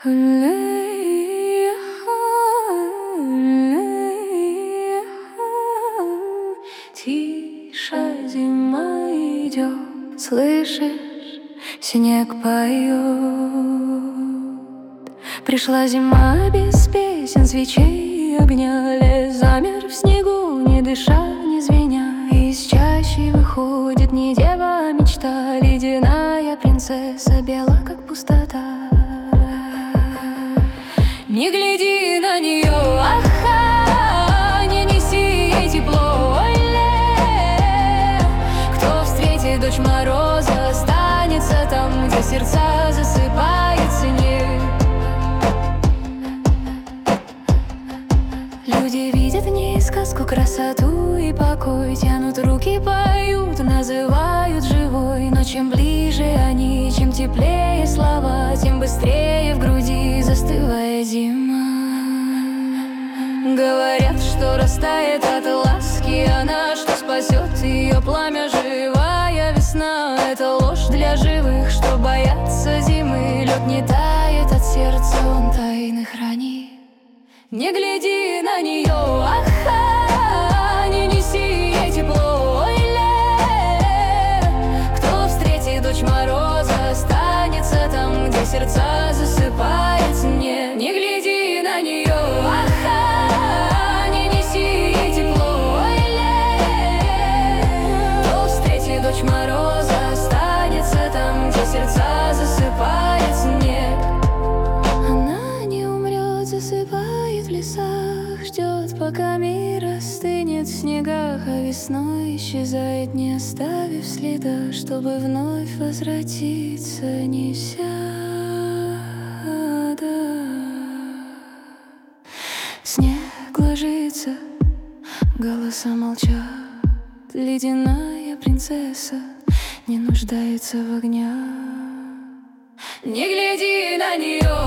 Тише зима идет, слышишь, снег поет. Пришла зима без песен, свечей, огня. Лес замер в снегу, не дыша, не звеня. Из чащи выходит не дева, а мечта. Ледяная принцесса, бела, как пустота. Не гляди на нее, аха, не неси ей тепло, оле. Кто встретит дочь мороза, останется там, где сердца засыпает снег. Люди видят в ней сказку, красоту и покой. Тянут руки, поют, называют живой. Но чем ближе они, чем теплее слова, тем быстрее в груди застывает зима. Говорят, что растает от ласки она, что спасет ее пламя живая весна. Это ложь для живых, что боятся зимы. Лед не тает от сердца, он тайны хранит. Не гляди на нее, аха, не неси ей тепло, оле. Кто встретит дочь мороза, останется там, где сердца засыпает снег. Не гляди на нее, аха, не неси ей тепло, оле. Кто встретит дочь мороза, останется там, где сердца засыпает снег. Она не умрет, засыпает в лесах, ждет, пока мир остынет в снегах, а весной исчезает, не оставив следа, чтобы вновь возвратиться, неся да. Снег ложится, голоса молчат. Ледяная принцесса не нуждается в огнях. Не гляди на нее,